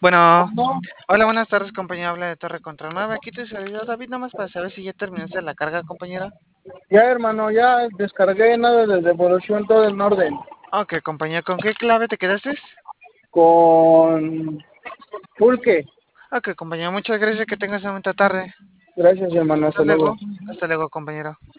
Bueno, hola, buenas tardes, compañero. Habla de Torre Contra 9. Aquí te saludo, David, nomás para saber si ya terminaste la carga, compañero. Ya, hermano, ya descargué nada de devolución, todo en orden. Ok, compañero, ¿con qué clave te quedaste? Con pulque. Ok, compañero, muchas gracias. Que tengas una bonita tarde. Gracias, hermano. Hasta Hasta luego. luego. Hasta luego, compañero.